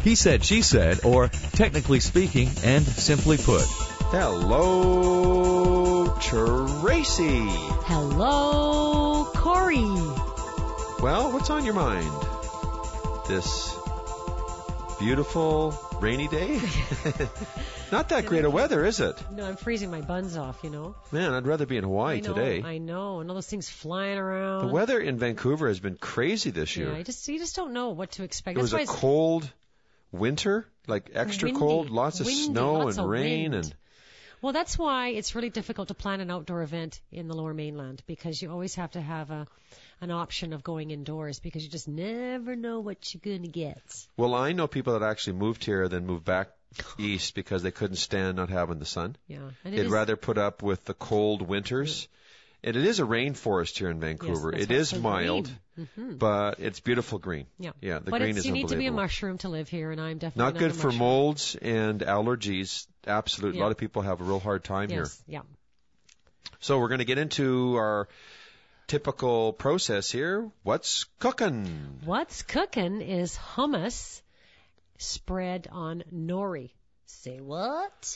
He said, she said, or technically speaking and simply put. Hello, Tracy. Hello, Corey. Well, what's on your mind this beautiful rainy day? Not that great of weather, is it? No, I'm freezing my buns off, you know. Man, I'd rather be in Hawaii today. I know, and all those things flying around. The weather in Vancouver has been crazy this year. Yeah, you just don't know what to expect. It was a cold winter, like extra windy, cold, lots of snow lots and of rain wind. and. Well, that's why it's really difficult to plan an outdoor event in the Lower Mainland, because you always have to have an option of going indoors, because you just never know what you're going to get. Well, I know people that actually moved here, then moved back east because they couldn't stand not having the sun. Yeah, and they'd rather put up with the cold winters. And it is a rainforest here in Vancouver. Yes, it is mild, but it's beautiful green. Yeah, the but green is you need to be a unbelievable. mushroom to live here, and I'm definitely Not good a for mushroom. molds and allergies. Absolutely. Yeah. A lot of people have a real hard time here. Yeah. So we're going to get into our typical process here. What's cooking? What's cooking is hummus spread on nori. Say what?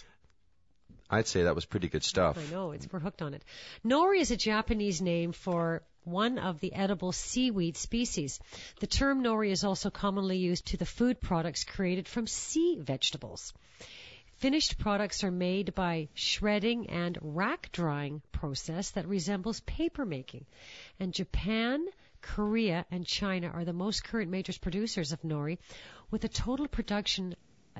I'd say that was pretty good stuff. I know, we're hooked on it. Nori is a Japanese name for one of the edible seaweed species. The term nori is also commonly used to the food products created from sea vegetables. Finished products are made by shredding and rack drying process that resembles paper making. And Japan, Korea, and China are the most current major producers of nori, with a total production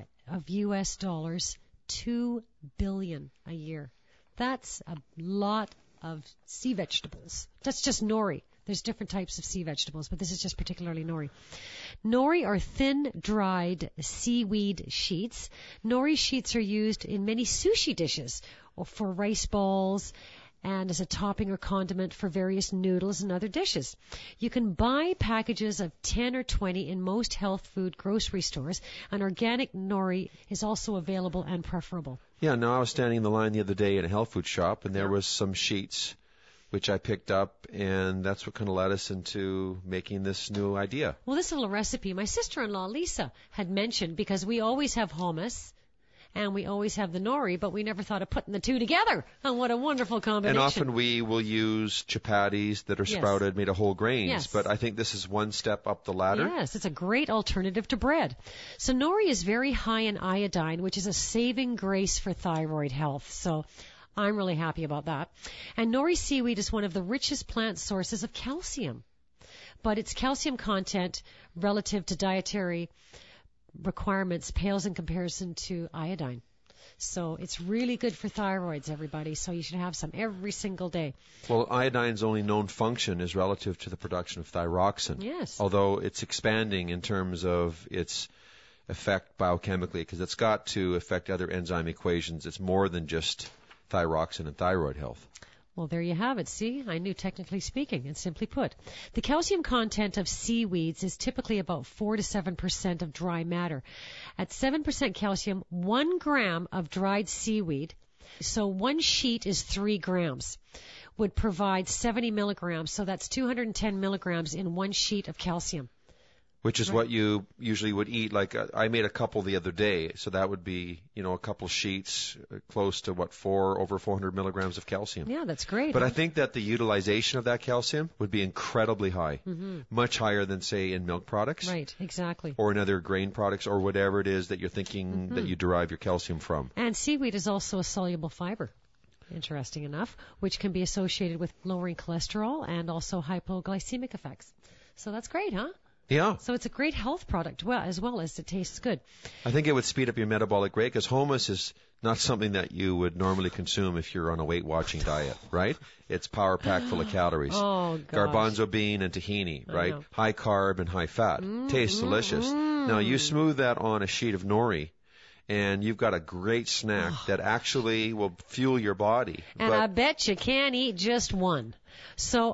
of US dollars $2 billion a year. That's a lot of sea vegetables. That's just nori. There's different types of sea vegetables, but this is just particularly nori. Nori are thin, dried seaweed sheets. Nori sheets are used in many sushi dishes, or for rice balls, and as a topping or condiment for various noodles and other dishes. You can buy packages of 10 or 20 in most health food grocery stores, and organic nori is also available and preferable. Yeah, no, I was standing in the line the other day in a health food shop, and there was some sheets which I picked up, and that's what kind of led us into making this new idea. Well, this little recipe my sister-in-law Lisa had mentioned, because we always have hummus and we always have the nori, but we never thought of putting the two together. And what a wonderful combination. And often we will use chapatis that are sprouted, made of whole grains, Yes. but I think this is one step up the ladder. Yes, it's a great alternative to bread. So nori is very high in iodine, which is a saving grace for thyroid health. So I'm really happy about that. And nori seaweed is one of the richest plant sources of calcium, but its calcium content relative to dietary requirements pales in comparison to iodine. So it's really good for thyroids, everybody. So you should have some every single day. Well, iodine's only known function is relative to the production of thyroxine. Yes. Although it's expanding in terms of its effect biochemically, because it's got to affect other enzyme equations. It's more than just thyroxine and thyroid health. Well, there you have it. See, I knew technically speaking, and simply put. The calcium content of seaweeds is typically about 4 to 7% of dry matter. At 7% calcium, 1 gram of dried seaweed, so 1 sheet is 3 grams, would provide 70 milligrams. So that's 210 milligrams in 1 sheet of calcium. Which is what you usually would eat. Like I made a couple the other day, so that would be, a couple sheets close to over 400 milligrams of calcium. Yeah, that's great. But I think that the utilization of that calcium would be incredibly high, much higher than, say, in milk products. Right, exactly. Or in other grain products or whatever it is that you're thinking that you derive your calcium from. And seaweed is also a soluble fiber, interesting enough, which can be associated with lowering cholesterol and also hypoglycemic effects. So that's great, huh? Yeah. So it's a great health product, as well as it tastes good. I think it would speed up your metabolic rate, because hummus is not something that you would normally consume if you're on a weight-watching diet, right? It's power-packed full of calories. Oh, gosh. Garbanzo bean and tahini, right? know. High carb and high fat. Tastes delicious. Now, you smooth that on a sheet of nori, and you've got a great snack that actually will fuel your body. And I bet you can't eat just one. So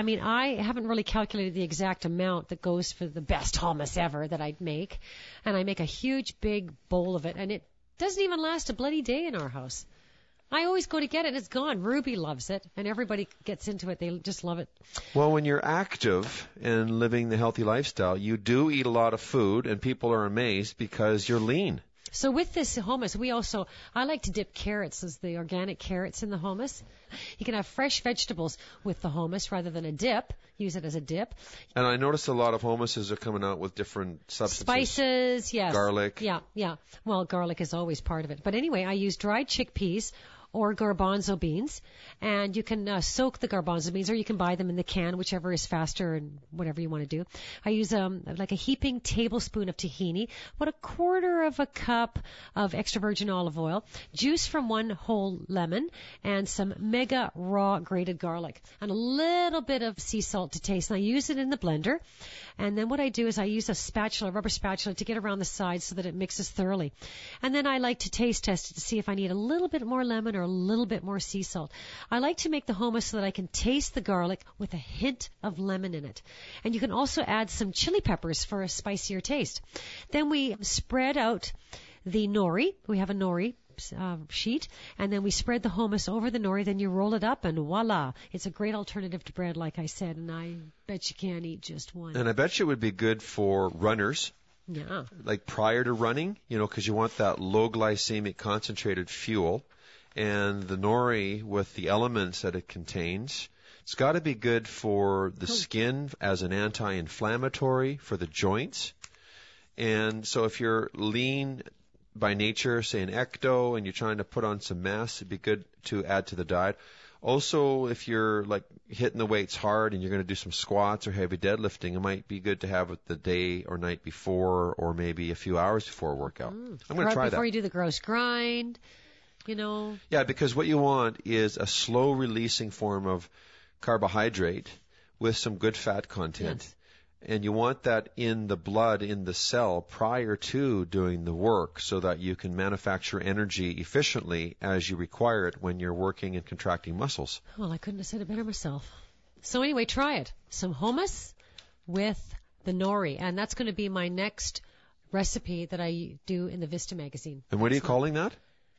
I haven't really calculated the exact amount that goes for the best hummus ever that I'd make. And I make a huge, big bowl of it. And it doesn't even last a bloody day in our house. I always go to get it and it's gone. Ruby loves it and everybody gets into it. They just love it. Well, when you're active and living the healthy lifestyle, you do eat a lot of food and people are amazed because you're lean. So with this hummus, I like to dip carrots as the organic carrots in the hummus. You can have fresh vegetables with the hummus rather than a dip. Use it as a dip. And I noticed a lot of hummuses are coming out with different substances. Spices, yes. Garlic. Yeah. Well, garlic is always part of it. But anyway, I use dried chickpeas or garbanzo beans, and you can soak the garbanzo beans, or you can buy them in the can, whichever is faster and whatever you want to do. I use like a heaping tablespoon of tahini, about a quarter of a cup of extra virgin olive oil, juice from 1 whole lemon, and some mega raw grated garlic, and a little bit of sea salt to taste. And I use it in the blender, and then what I do is I use a rubber spatula, to get around the sides so that it mixes thoroughly. And then I like to taste test it to see if I need a little bit more lemon or a little bit more sea salt. I like to make the hummus so that I can taste the garlic with a hint of lemon in it. And you can also add some chili peppers for a spicier taste. Then we spread out the nori. We have a nori sheet, and then we spread the hummus over the nori, then you roll it up, and voila. It's a great alternative to bread, like I said, and I bet you can't eat just one. And I bet you it would be good for runners. Yeah. Like prior to running, because you want that low glycemic concentrated fuel. And the nori, with the elements that it contains, it's got to be good for the skin as an anti-inflammatory, for the joints. And so if you're lean by nature, say an ecto, and you're trying to put on some mass, it'd be good to add to the diet. Also, if you're like hitting the weights hard and you're going to do some squats or heavy deadlifting, it might be good to have it the day or night before, or maybe a few hours before a workout. I'm going to try that. Before you do the gross grind. Yeah, because what you want is a slow releasing form of carbohydrate with some good fat content. Yes. And you want that in the blood, in the cell, prior to doing the work, so that you can manufacture energy efficiently as you require it when you're working and contracting muscles. Well, I couldn't have said it better myself. So anyway, try it. Some hummus with the nori. And that's going to be my next recipe that I do in the Vista magazine. And what are you calling that?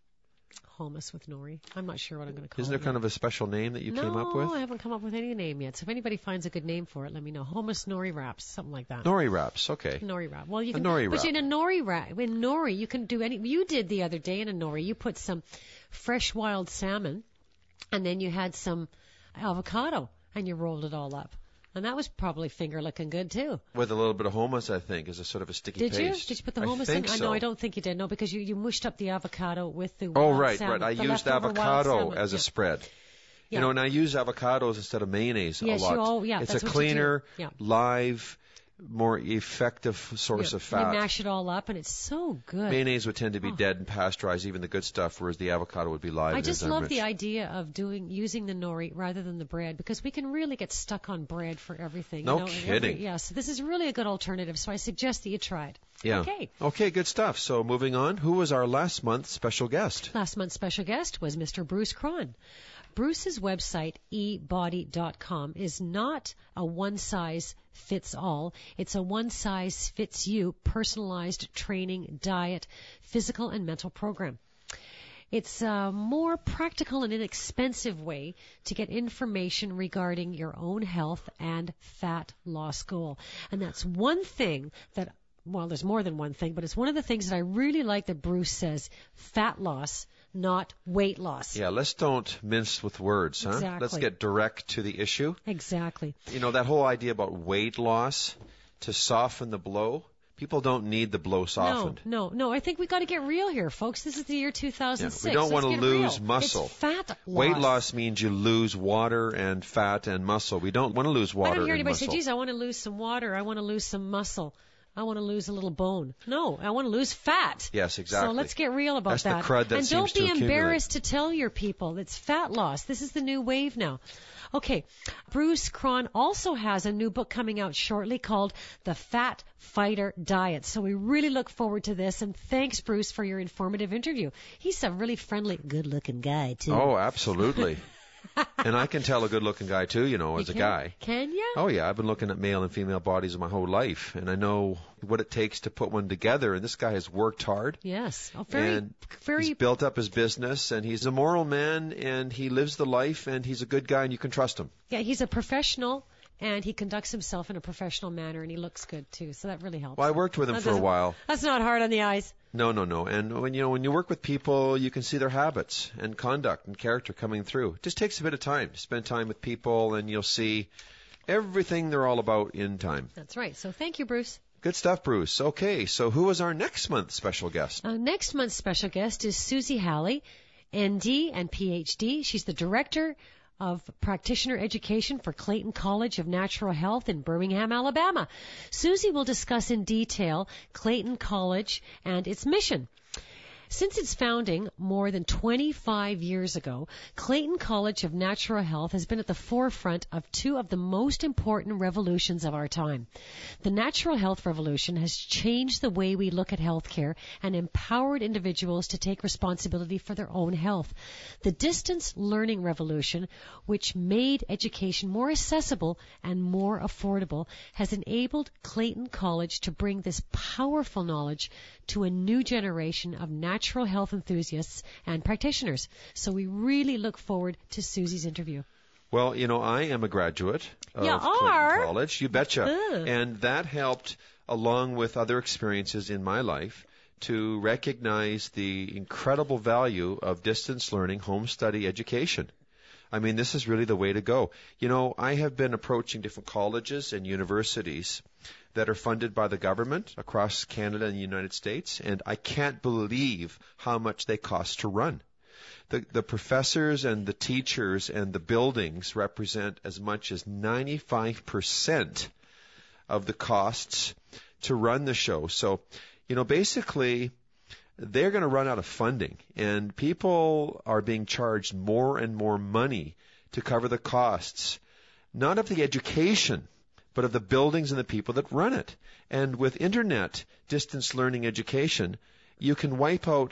Hummus with nori. I'm not sure what I'm going to call it. Isn't there kind of a special name that you came up with? No, I haven't come up with any name yet. So if anybody finds a good name for it, let me know. Hummus nori wraps, something like that. Nori wraps, okay. Nori wrap. Well, you can. Nori wrap. But in a nori wrap, in nori, you can do any. You did the other day in a nori. You put some fresh wild salmon, and then you had some avocado, and you rolled it all up. And that was probably finger looking good too. With a little bit of hummus, I think, as a sort of a sticky paste. Did you put the hummus in? So. No, I don't think you did. No, because you mushed up the avocado with the salmon. I used avocado as a spread. Yeah. And I use avocados instead of mayonnaise a lot. It's a cleaner, live, more effective source of fat. You mash it all up, and it's so good. Mayonnaise would tend to be dead and pasteurized, even the good stuff, whereas the avocado would be live. I just love the idea of using the nori rather than the bread, because we can really get stuck on bread for everything. No kidding. So this is really a good alternative, so I suggest that you try it. Yeah. Okay, good stuff. So moving on, who was our last month's special guest? Last month's special guest was Mr. Bruce Cron. Bruce's website, ebody.com, is not a one-size-fits-all. It's a one-size-fits-you personalized training, diet, physical, and mental program. It's a more practical and inexpensive way to get information regarding your own health and fat loss goal. And that's one thing that, well, there's more than one thing, but it's one of the things that I really like that Bruce says: fat loss, not weight loss. Yeah, let's don't mince with words, huh? Exactly. Let's get direct to the issue. Exactly. That whole idea about weight loss to soften the blow, people don't need the blow softened. No. I think we got to get real here, folks. This is the year 2006. We don't want to lose real. muscle. It's fat loss. Weight loss means you lose water and fat and muscle. We don't want to lose water and muscle. I don't hear anybody say, geez, I want to lose some water. I want to lose some muscle. I want to lose a little bone. No, I want to lose fat. Yes, exactly. So let's get real about that. That's the crud that and seems to accumulate. And don't be embarrassed to tell your people it's fat loss. This is the new wave now. Okay, Bruce Cron also has a new book coming out shortly called The Fat Fighter Diet. So we really look forward to this, and thanks, Bruce, for your informative interview. He's a really friendly, good-looking guy, too. Oh, absolutely. And I can tell a good-looking guy too, as a guy. Can you? Oh yeah, I've been looking at male and female bodies my whole life, and I know what it takes to put one together. And this guy has worked hard. Yes. Oh, And he's built up his business, and he's a moral man, and he lives the life, and he's a good guy, and you can trust him. Yeah, he's a professional, and he conducts himself in a professional manner, and he looks good too. So that really helps. Well, I worked with him for a while. That's not hard on the eyes. No. And when you work with people, you can see their habits and conduct and character coming through. It just takes a bit of time to spend time with people, and you'll see everything they're all about in time. That's right. So thank you, Bruce. Good stuff, Bruce. Okay, so who is our next month's special guest? Next month's special guest is Susie Halley, ND and PhD. She's the director of practitioner education for Clayton College of Natural Health in Birmingham, Alabama. Susie will discuss in detail Clayton College and its mission. Since its founding more than 25 years ago, Clayton College of Natural Health has been at the forefront of two of the most important revolutions of our time. The natural health revolution has changed the way we look at healthcare and empowered individuals to take responsibility for their own health. The distance learning revolution, which made education more accessible and more affordable, has enabled Clayton College to bring this powerful knowledge to a new generation of natural health enthusiasts and practitioners. So we really look forward to Susie's interview. Well, I am a graduate of Clayton College. You betcha. And that helped, along with other experiences in my life, to recognize the incredible value of distance learning, home study education. I mean, this is really the way to go. I have been approaching different colleges and universities that are funded by the government across Canada and the United States, and I can't believe how much they cost to run. The professors and the teachers and the buildings represent as much as 95% of the costs to run the show. So, basically, they're going to run out of funding, and people are being charged more and more money to cover the costs, not of the education, but of the buildings and the people that run it. And with internet distance learning education, you can wipe out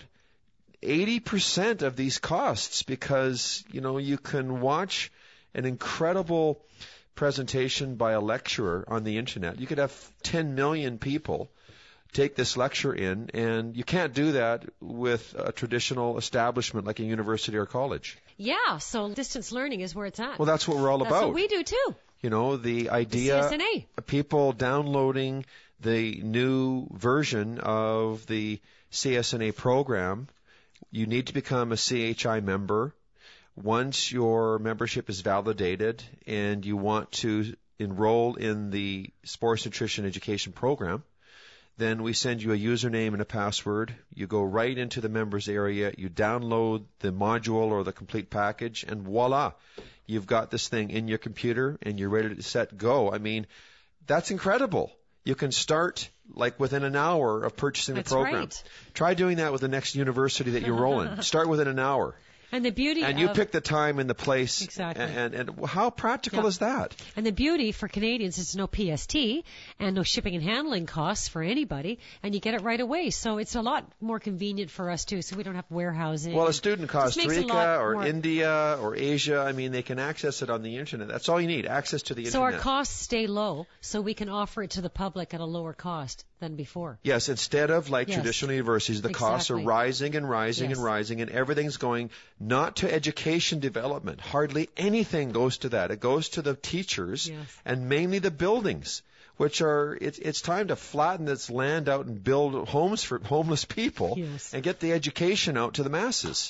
80% of these costs because, you can watch an incredible presentation by a lecturer on the internet. You could have 10 million people take this lecture in, and you can't do that with a traditional establishment like a university or college. Yeah, so distance learning is where it's at. Well, that's what we're all about. That's what we do too. The idea of people downloading the new version of the CSNA program, you need to become a CHI member. Once your membership is validated and you want to enroll in the sports nutrition education program, then we send you a username and a password. You go right into the members area, you download the module or the complete package, and voila, you've got this thing in your computer and you're ready to set go. I mean, that's incredible. You can start like within an hour of purchasing the program. Right. Try doing that with the next university that you roll in. Start within an hour. And the beauty and you pick the time and the place. Exactly. And how practical is that? And the beauty for Canadians is no PST and no shipping and handling costs for anybody, and you get it right away. So it's a lot more convenient for us too, so we don't have warehousing. Well, a student in Costa Rica or India or Asia, I mean, they can access it on the internet. That's all you need, access to the internet. So our costs stay low, so we can offer it to the public at a lower cost than before. Yes, instead of like traditional universities, the costs are rising and rising and rising, and everything's going not to education development. Hardly anything goes to that. It goes to the teachers and mainly the buildings, which are, it's time to flatten this land out and build homes for homeless people and get the education out to the masses.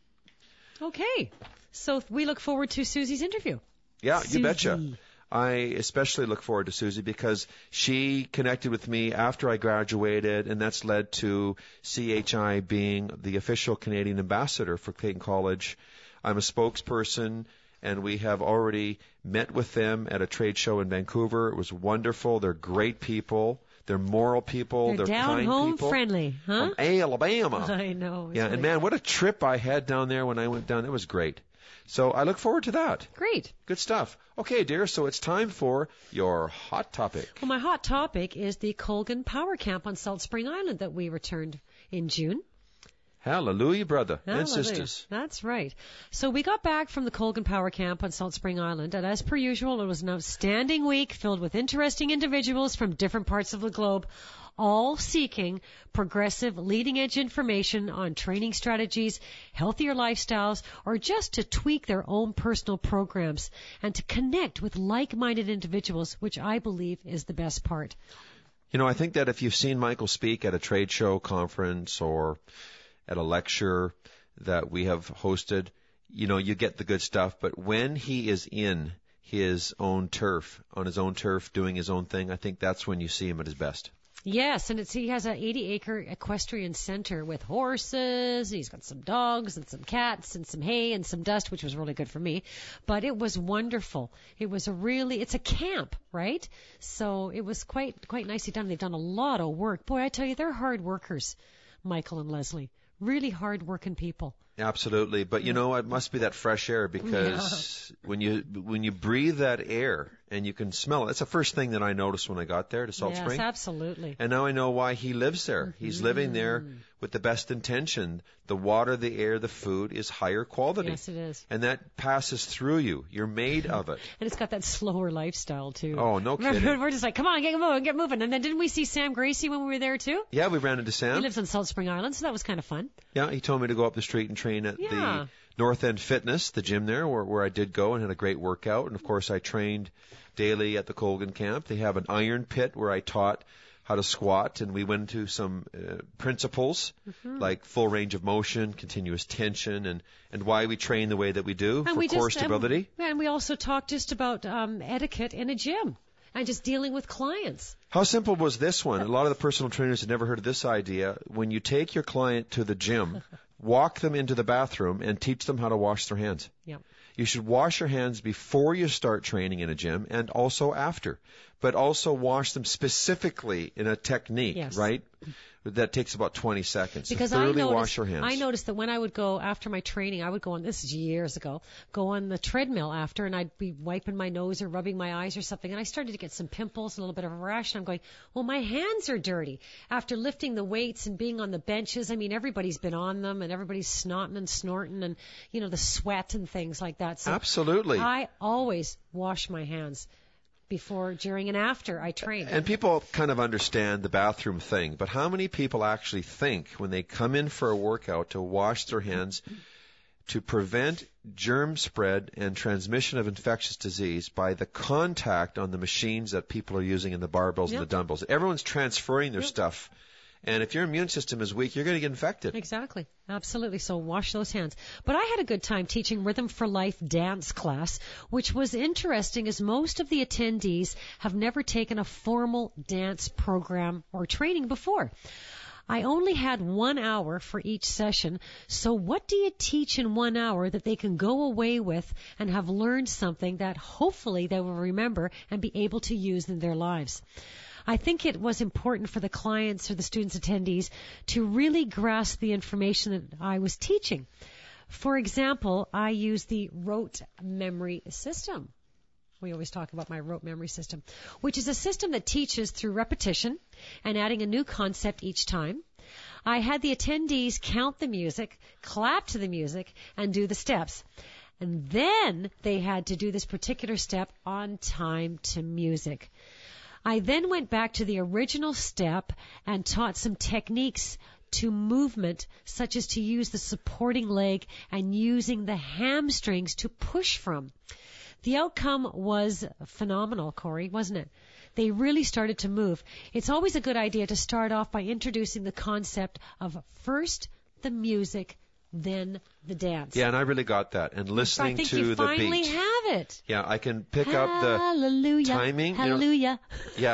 Okay. So we look forward to Susie's interview. Yeah, Susie. You betcha. I especially look forward to Susie because she connected with me after I graduated, and that's led to CHI being the official Canadian ambassador for Clayton College. I'm a spokesperson, and we have already met with them at a trade show in Vancouver. It was wonderful. They're great people. They're moral people. They're kind people. Down-home friendly, huh? From Alabama. I know. Yeah, and man, what a trip I had down there when I went down. It was great. So I look forward to that. Great. Good stuff. Okay, dear, so it's time for your hot topic. Well, my hot topic is the Colgan Power Camp on Salt Spring Island that we returned in June. Hallelujah, brother and Hallelujah. sisters. That's right. So we got back from the Colgan Power Camp on Salt Spring Island, and as per usual, it was an outstanding week filled with interesting individuals from different parts of the globe, all seeking progressive, leading-edge information on training strategies, healthier lifestyles, or just to tweak their own personal programs and to connect with like-minded individuals, which I believe is the best part. You know, I think that if you've seen Michael speak at a trade show, conference, or at a lecture that we have hosted, you know, you get the good stuff. But when he is in his own turf, on his own turf, doing his own thing, I think that's when you see him at his best. Yes, and he has an 80-acre equestrian center with horses. He's got some dogs and some cats and some hay and some dust, which was really good for me. But it was wonderful. It's a camp, right? So it was quite nicely done. They've done a lot of work. Boy, I tell you, they're hard workers, Michael and Leslie. Really hard-working people. Absolutely, but you know, it must be that fresh air, because when you breathe that air and you can smell it. That's the first thing that I noticed when I got there to Salt Spring. Yes, absolutely. And now I know why he lives there. He's living there with the best intention. The water, the air, the food is higher quality. Yes, it is. And that passes through you. You're made of it. And it's got that slower lifestyle, too. Oh, no kidding. We're just like, come on, get moving. And then didn't we see Sam Gracie when we were there, too? Yeah, we ran into Sam. He lives on Salt Spring Island, so that was kind of fun. Yeah, he told me to go up the street and train at the North End Fitness, the gym there, where I did go and had a great workout. And, of course, I trained daily at the Colgan Camp. They have an iron pit where I taught how to squat, and we went into some principles like full range of motion, continuous tension, and why we train the way that we do for core stability. And we also talked just about etiquette in a gym and just dealing with clients. How simple was this one? A lot of the personal trainers had never heard of this idea. When you take your client to the gym, walk them into the bathroom and teach them how to wash their hands. Yeah. You should wash your hands before you start training in a gym and also after, but also wash them specifically in a technique, right? That takes about 20 seconds. Because so thoroughly wash your hands. I noticed that when I would go after my training, I would go on, this is years ago, go on the treadmill after, and I'd be wiping my nose or rubbing my eyes or something, and I started to get some pimples and a little bit of a rash, and I'm going, well, my hands are dirty. After lifting the weights and being on the benches, I mean, everybody's been on them, and everybody's snotting and snorting, and, you know, the sweat and things like that. So absolutely. I always wash my hands before, during, and after I train. And people kind of understand the bathroom thing, but how many people actually think when they come in for a workout to wash their hands to prevent germ spread and transmission of infectious disease by the contact on the machines that people are using in the barbells and the dumbbells? Everyone's transferring their stuff. And if your immune system is weak, you're going to get infected. Exactly. Absolutely. So wash those hands. But I had a good time teaching Rhythm for Life dance class, which was interesting as most of the attendees have never taken a formal dance program or training before. I only had 1 hour for each session, so what do you teach in 1 hour that they can go away with and have learned something that hopefully they will remember and be able to use in their lives? I think it was important for the clients or the students attendees to really grasp the information that I was teaching. For example, I use the rote memory system. We always talk about my rote memory system, which is a system that teaches through repetition and adding a new concept each time. I had the attendees count the music, clap to the music, and do the steps. And then they had to do this particular step on time to music. I then went back to the original step and taught some techniques to movement, such as to use the supporting leg and using the hamstrings to push from. The outcome was phenomenal, Corey, wasn't it? They really started to move. It's always a good idea to start off by introducing the concept of first the music, then the dance. Yeah, and I really got that. And listening to the beat. I think you finally have it. Yeah, I can pick up the timing. Hallelujah. Yeah,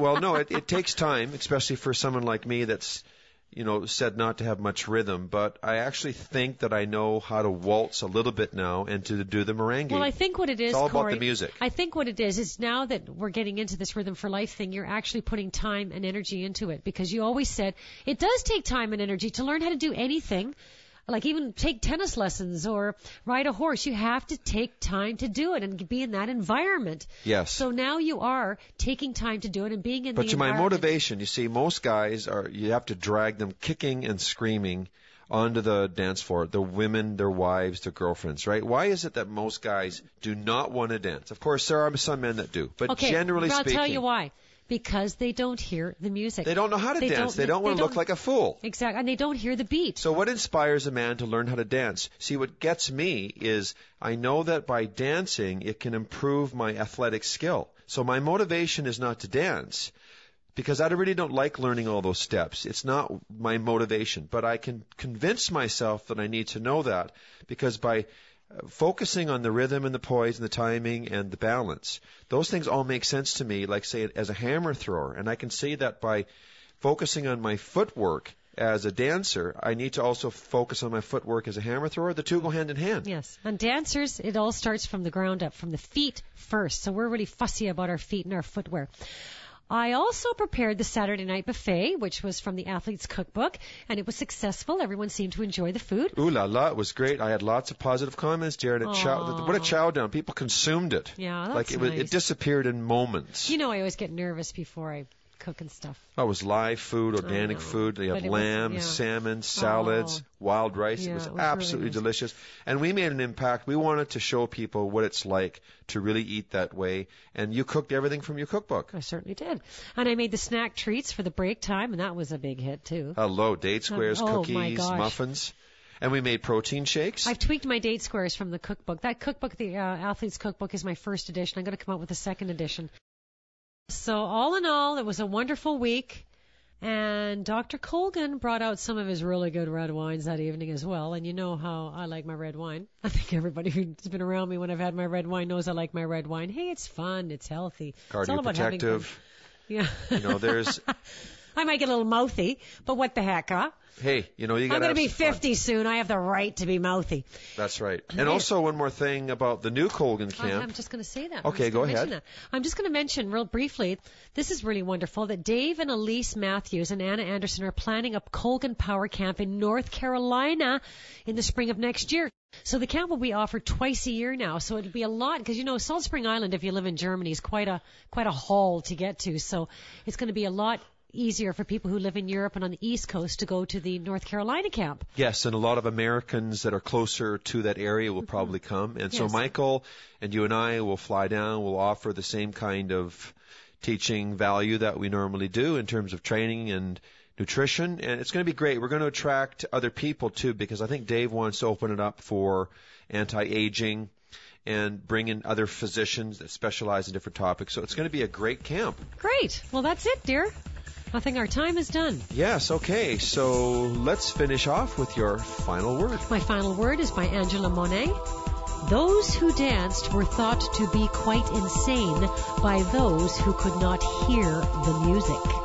it takes time, especially for someone like me that's, said not to have much rhythm. But I actually think that I know how to waltz a little bit now and to do the merengue. Well, I think what it is, it's all Corey, about the music. I think what it is now that we're getting into this Rhythm for Life thing, you're actually putting time and energy into it, because you always said it does take time and energy to learn how to do anything. Like even take tennis lessons or ride a horse. You have to take time to do it and be in that environment. Yes. So now you are taking time to do it and being in the environment. But my motivation, you see, most guys you have to drag them kicking and screaming onto the dance floor, the women, their wives, their girlfriends, right? Why is it that most guys do not want to dance? Of course, there are some men that do, but generally speaking, I'll tell you why. Because they don't hear the music. They don't know how to dance. They don't want to look like a fool. Exactly, and they don't hear the beat. So what inspires a man to learn how to dance? See, what gets me is I know that by dancing, it can improve my athletic skill. So my motivation is not to dance, because I really don't like learning all those steps. It's not my motivation, but I can convince myself that I need to know that, because by focusing on the rhythm and the poise and the timing and the balance, those things all make sense to me, like, say, as a hammer thrower. And I can see that by focusing on my footwork as a dancer, I need to also focus on my footwork as a hammer thrower. The two go hand in hand. Yes. And dancers, it all starts from the ground up, from the feet first. So we're really fussy about our feet and our footwear. I also prepared the Saturday night buffet, which was from the Athlete's Cookbook, and it was successful. Everyone seemed to enjoy the food. Ooh la la, it was great. I had lots of positive comments, Jared. What a chow down. People consumed it. Yeah, that's like nice. It disappeared in moments. You know, I always get nervous before I cook and stuff. Oh, it was live food, organic food. They have lamb, salmon, salads, wild rice. It was absolutely really delicious. And we made an impact. We wanted to show people what it's like to really eat that way. And you cooked everything from your cookbook. I certainly did. And I made the snack treats for the break time, and that was a big hit, too. Hello, date squares, cookies, muffins. And we made protein shakes. I've tweaked my date squares from the cookbook. That cookbook, the Athlete's Cookbook, is my first edition. I'm going to come out with a second edition. So all in all, it was a wonderful week, and Dr. Colgan brought out some of his really good red wines that evening as well, and you know how I like my red wine. I think everybody who's been around me when I've had my red wine knows I like my red wine. Hey, it's fun, it's healthy. It's all about having fun. Yeah. You know, there's... I might get a little mouthy, but what the heck, huh? Hey, you know, you got to I'm going to be 50 soon. I have the right to be mouthy. That's right. And also one more thing about the new Colgan camp. I'm just going to say that. Okay, go ahead. I'm just going to mention real briefly, this is really wonderful, that Dave and Elise Matthews and Anna Anderson are planning a Colgan Power Camp in North Carolina in the spring of next year. So the camp will be offered twice a year now. So it'll be a lot, because you know Salt Spring Island, if you live in Germany, is quite a haul to get to. So it's going to be a lot easier for people who live in Europe and on the East Coast to go to the North Carolina camp. Yes, and a lot of Americans that are closer to that area will probably come. And so Michael and you and I will fly down. We'll offer the same kind of teaching value that we normally do in terms of training and nutrition. And it's going to be great. We're going to attract other people too, because I think Dave wants to open it up for anti-aging and bring in other physicians that specialize in different topics. So it's going to be a great camp. Great. Well, that's it, dear. I think our time is done. Yes, okay. So let's finish off with your final word. My final word is by Angela Monet. Those who danced were thought to be quite insane by those who could not hear the music.